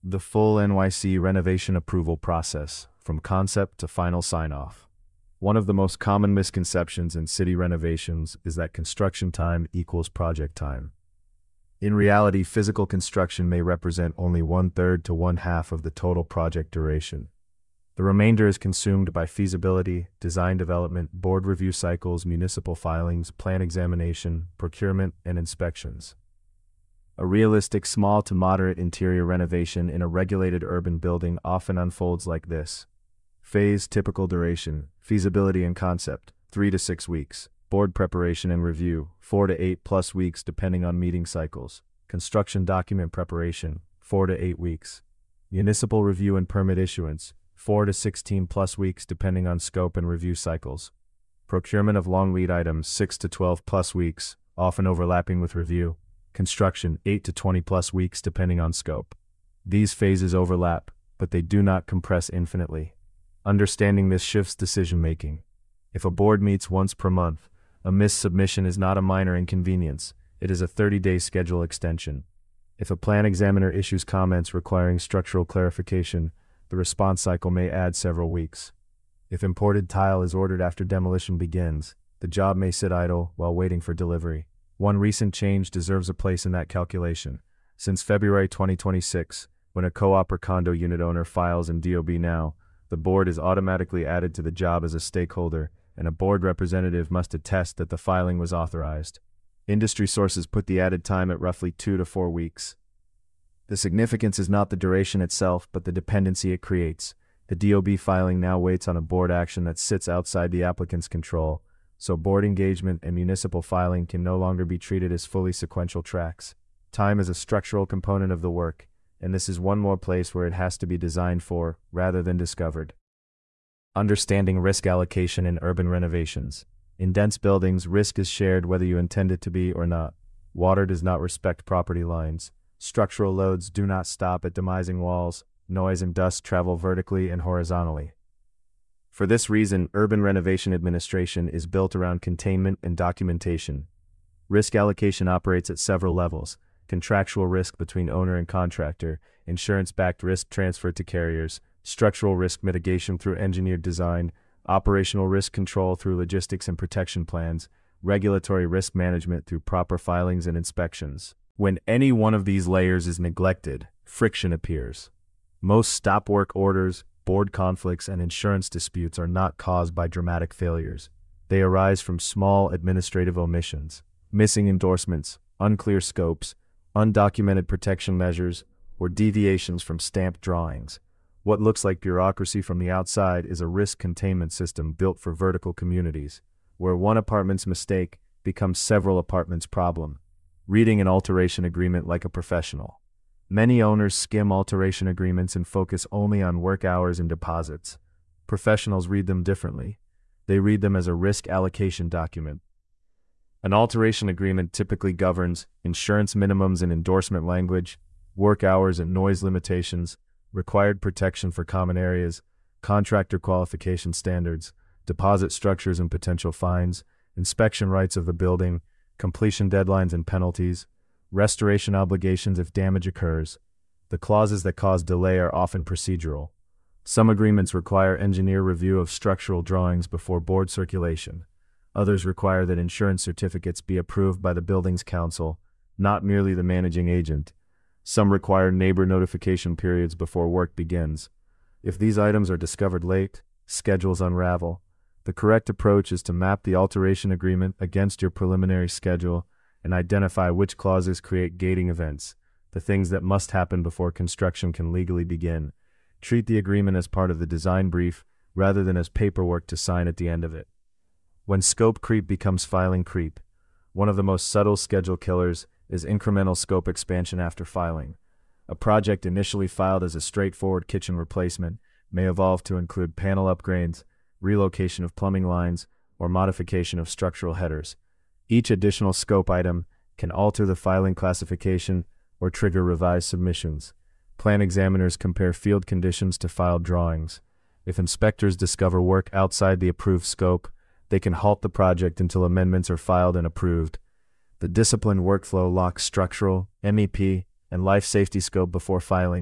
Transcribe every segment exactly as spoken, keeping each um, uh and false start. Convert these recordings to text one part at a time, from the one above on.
The full N Y C renovation approval process, from concept to final sign-off. One of the most common misconceptions in city renovations is that construction time equals project time. In reality, physical construction may represent only one-third to one-half of the total project duration. The remainder is consumed by feasibility, design development, board review cycles, municipal filings, plan examination, procurement, and inspections. A realistic small to moderate interior renovation in a regulated urban building often unfolds like this. Phase, typical duration, feasibility and concept, three to six weeks. Board preparation and review, four to eight plus weeks depending on meeting cycles. Construction document preparation, four to eight weeks. Municipal review and permit issuance, four to sixteen plus weeks depending on scope and review cycles. Procurement of long lead items, six to twelve plus weeks, often overlapping with review. Construction, eight to twenty plus weeks depending on scope. These phases overlap, but they do not compress infinitely. Understanding this shifts decision-making. If a board meets once per month, a missed submission is not a minor inconvenience, it is a thirty-day schedule extension. If a plan examiner issues comments requiring structural clarification, the response cycle may add several weeks. If imported tile is ordered after demolition begins, the job may sit idle while waiting for delivery. One recent change deserves a place in that calculation. Since February twenty twenty-six, when a co-op or condo unit owner files in D O B Now, the board is automatically added to the job as a stakeholder, and a board representative must attest that the filing was authorized. Industry sources put the added time at roughly two to four weeks. The significance is not the duration itself, but the dependency it creates. The D O B filing now waits on a board action that sits outside the applicant's control, so board engagement and municipal filing can no longer be treated as fully sequential tracks. Time is a structural component of the work, and this is one more place where it has to be designed for, rather than discovered. Understanding risk allocation in urban renovations. In dense buildings, risk is shared whether you intend it to be or not. Water does not respect property lines. Structural loads do not stop at demising walls. Noise and dust travel vertically and horizontally. For this reason, urban renovation administration is built around containment and documentation. Risk allocation operates at several levels: contractual risk between owner and contractor, insurance-backed risk transfer to carriers, structural risk mitigation through engineered design, operational risk control through logistics and protection plans, regulatory risk management through proper filings and inspections. When any one of these layers is neglected, friction appears. Most stop work orders, board conflicts, and insurance disputes are not caused by dramatic failures. They arise from small administrative omissions, missing endorsements, unclear scopes, undocumented protection measures, or deviations from stamped drawings. What looks like bureaucracy from the outside is a risk containment system built for vertical communities, where one apartment's mistake becomes several apartments' problem. Reading an alteration agreement like a professional. Many owners skim alteration agreements and focus only on work hours and deposits. Professionals read them differently. They read them as a risk allocation document. An alteration agreement typically governs insurance minimums and endorsement language, work hours and noise limitations, required protection for common areas, contractor qualification standards, deposit structures and potential fines, inspection rights of the building, completion deadlines and penalties, restoration obligations if damage occurs. The clauses that cause delay are often procedural. Some agreements require engineer review of structural drawings before board circulation. Others require that insurance certificates be approved by the building's council, not merely the managing agent. Some require neighbor notification periods before work begins. If these items are discovered late, schedules unravel. The correct approach is to map the alteration agreement against your preliminary schedule and identify which clauses create gating events, the things that must happen before construction can legally begin. Treat the agreement as part of the design brief rather than as paperwork to sign at the end of it. When scope creep becomes filing creep, one of the most subtle schedule killers is incremental scope expansion after filing. A project initially filed as a straightforward kitchen replacement may evolve to include panel upgrades, relocation of plumbing lines, or modification of structural headers. Each additional scope item can alter the filing classification or trigger revised submissions. Plan examiners compare field conditions to filed drawings. If inspectors discover work outside the approved scope, they can halt the project until amendments are filed and approved. The disciplined workflow locks structural, M E P, and life safety scope before filing,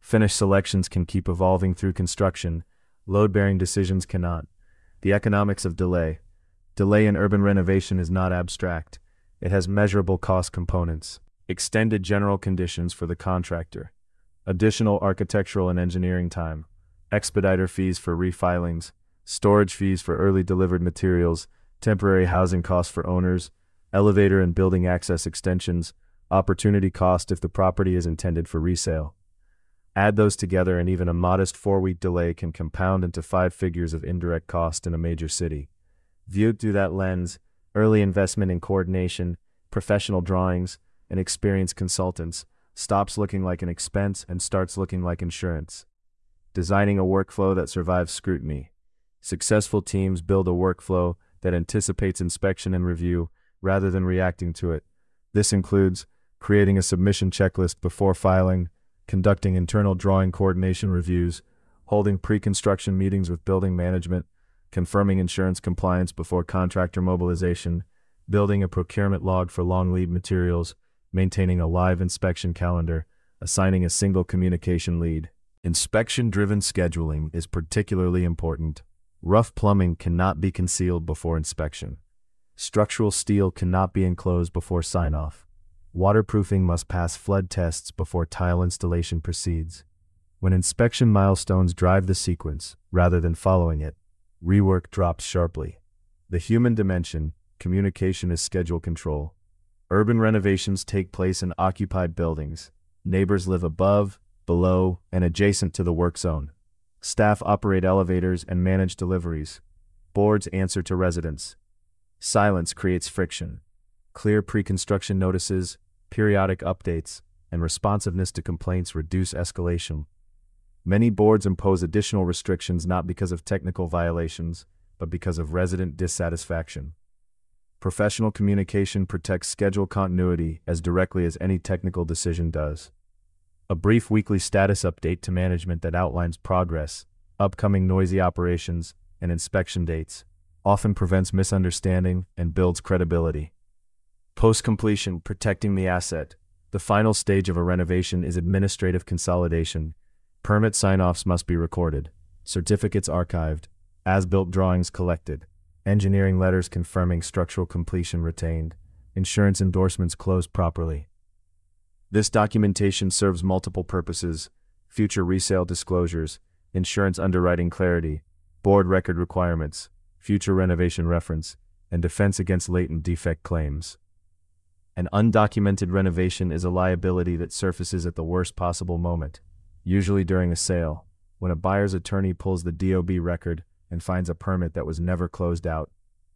Finish selections can keep evolving through construction. Load-bearing decisions cannot. The economics of delay. Delay in urban renovation is not abstract. It has measurable cost components. Extended general conditions for the contractor. Additional architectural and engineering time. Expediter fees for refilings. Storage fees for early delivered materials. Temporary housing costs for owners. Elevator and building access extensions. Opportunity cost if the property is intended for resale. Add those together and even a modest four-week delay can compound into five figures of indirect cost in a major city. Viewed through that lens, early investment in coordination, professional drawings, and experienced consultants stops looking like an expense and starts looking like insurance. Designing a workflow that survives scrutiny. Successful teams build a workflow that anticipates inspection and review rather than reacting to it. This includes creating a submission checklist before filing, conducting internal drawing coordination reviews, holding pre-construction meetings with building management, confirming insurance compliance before contractor mobilization, building a procurement log for long lead materials, maintaining a live inspection calendar, assigning a single communication lead. Inspection-driven scheduling is particularly important. Rough plumbing cannot be concealed before inspection. Structural steel cannot be enclosed before sign-off. Waterproofing must pass flood tests before tile installation proceeds. When inspection milestones drive the sequence, rather than following it, rework drops sharply. The human dimension, communication is schedule control. Urban renovations take place in occupied buildings. Neighbors live above, below, and adjacent to the work zone. Staff operate elevators and manage deliveries. Boards answer to residents. Silence creates friction. Clear pre-construction notices, periodic updates, and responsiveness to complaints reduce escalation. Many boards impose additional restrictions not because of technical violations, but because of resident dissatisfaction. Professional communication protects schedule continuity as directly as any technical decision does. A brief weekly status update to management that outlines progress, upcoming noisy operations, and inspection dates often prevents misunderstanding and builds credibility. Post-completion, protecting the asset. The final stage of a renovation is administrative consolidation. Permit sign-offs must be recorded, certificates archived, as-built drawings collected, engineering letters confirming structural completion retained, insurance endorsements closed properly. This documentation serves multiple purposes: future resale disclosures, insurance underwriting clarity, board record requirements, future renovation reference, and defense against latent defect claims. An undocumented renovation is a liability that surfaces at the worst possible moment, usually during a sale, when a buyer's attorney pulls the D O B record and finds a permit that was never closed out.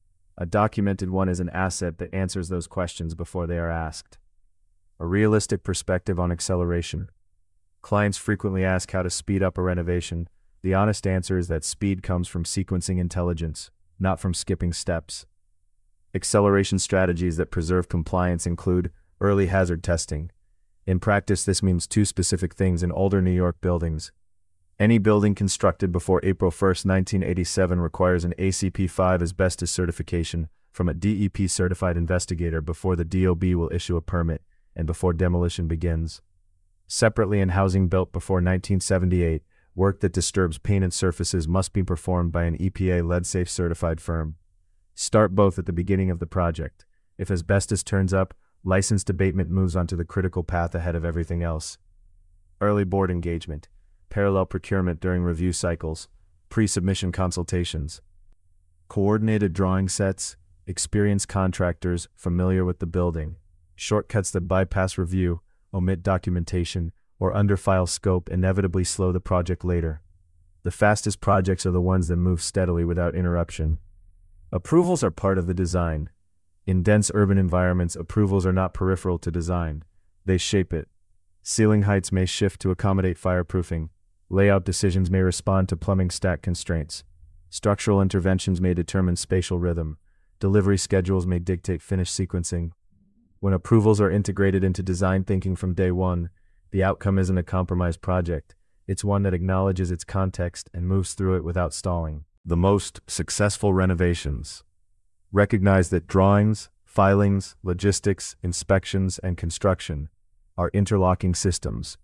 A documented one is an asset that answers those questions before they are asked. A realistic perspective on acceleration. Clients frequently ask how to speed up a renovation. The honest answer is that speed comes from sequencing intelligence, not from skipping steps. Acceleration strategies that preserve compliance include early hazard testing. In practice, this means two specific things in older New York buildings. Any building constructed before April first, nineteen eighty-seven requires an A C P five asbestos certification from a D E P-certified investigator before the D O B will issue a permit and before demolition begins. Separately, in housing built before nineteen seventy-eight, work that disturbs painted surfaces must be performed by an E P A lead-safe certified firm. Start both at the beginning of the project. If asbestos turns up, licensed abatement moves onto the critical path ahead of everything else. Early board engagement, parallel procurement during review cycles, pre-submission consultations. Coordinated drawing sets, experienced contractors familiar with the building, shortcuts that bypass review, omit documentation, or underfile scope inevitably slow the project later. The fastest projects are the ones that move steadily without interruption. Approvals are part of the design. In dense urban environments, approvals are not peripheral to design. They shape it. Ceiling heights may shift to accommodate fireproofing. Layout decisions may respond to plumbing stack constraints. Structural interventions may determine spatial rhythm. Delivery schedules may dictate finish sequencing. When approvals are integrated into design thinking from day one, the outcome isn't a compromised project. It's one that acknowledges its context and moves through it without stalling. The most successful renovations. Recognize that drawings, filings, logistics, inspections, and construction are interlocking systems.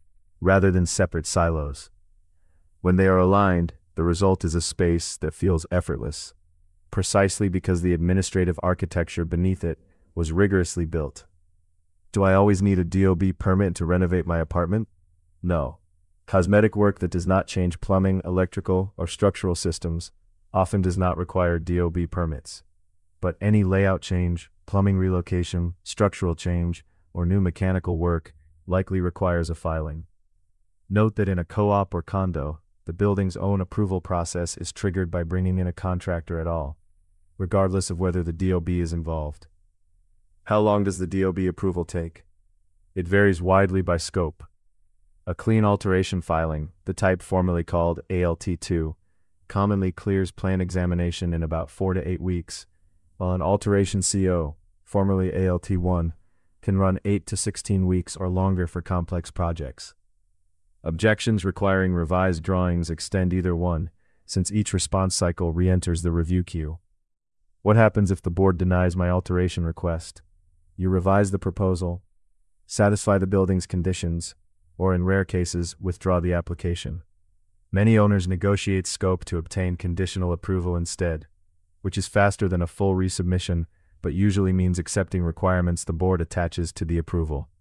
rather than separate silos. When they are aligned, the result is a space that feels effortless, precisely because the administrative architecture beneath it was rigorously built. Do I always need a D O B permit to renovate my apartment? No. Cosmetic work that does not change plumbing, electrical, or structural systems often does not require D O B permits. But any layout change, plumbing relocation, structural change, or new mechanical work likely requires a filing. Note that in a co-op or condo, the building's own approval process is triggered by bringing in a contractor at all, regardless of whether the D O B is involved. How long does the D O B approval take? It varies widely by scope. A clean alteration filing, the type formerly called A L T two, commonly clears plan examination in about four to eight weeks, while an alteration C O, formerly A L T one, can run eight to sixteen weeks or longer for complex projects. Objections requiring revised drawings extend either one, since each response cycle re-enters the review queue. What happens if the board denies my alteration request? You revise the proposal, satisfy the building's conditions, or in rare cases, withdraw the application. Many owners negotiate scope to obtain conditional approval instead, which is faster than a full resubmission, but usually means accepting requirements the board attaches to the approval.